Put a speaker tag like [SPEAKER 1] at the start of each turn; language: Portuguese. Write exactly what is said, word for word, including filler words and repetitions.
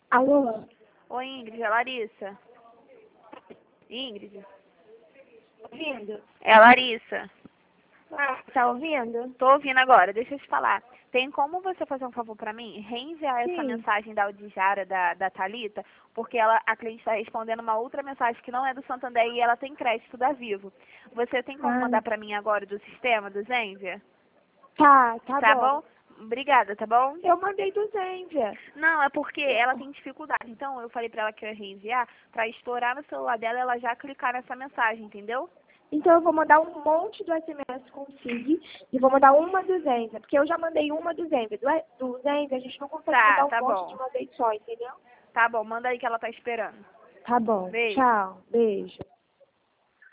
[SPEAKER 1] Alô?
[SPEAKER 2] Oi, Ingrid, é Larissa. Ingrid.
[SPEAKER 1] Ouvindo?
[SPEAKER 2] É a Larissa.
[SPEAKER 1] Ah, tá ouvindo?
[SPEAKER 2] Tô ouvindo agora, deixa eu te falar. Tem como você fazer um favor pra mim? Reenviar essa
[SPEAKER 1] Sim.
[SPEAKER 2] mensagem da Audijara, da, da Thalita, porque ela, a cliente está respondendo uma outra mensagem que não é do Santander e ela tem crédito da Vivo. Você tem como
[SPEAKER 1] Ah,
[SPEAKER 2] mandar pra mim agora do sistema, do Zenvia?
[SPEAKER 1] tá, tá,
[SPEAKER 2] Tá
[SPEAKER 1] bom.
[SPEAKER 2] bom? Obrigada, tá bom?
[SPEAKER 1] Eu mandei do Zenvia.
[SPEAKER 2] Não, é porque ela tem dificuldade. Então eu falei pra ela que eu ia reenviar pra estourar no celular dela e ela já clicar nessa mensagem, entendeu?
[SPEAKER 1] Então eu vou mandar um monte do S M S com o S I G e vou mandar uma do Zenvia, porque eu já mandei uma do Zenvia. Do, do Zenvia a gente não consegue
[SPEAKER 2] Tá,
[SPEAKER 1] mandar um
[SPEAKER 2] tá
[SPEAKER 1] monte de
[SPEAKER 2] bom.
[SPEAKER 1] uma vez só, entendeu?
[SPEAKER 2] Tá bom, manda aí que ela tá esperando.
[SPEAKER 1] Tá bom.
[SPEAKER 2] Beijo.
[SPEAKER 1] Tchau. Beijo.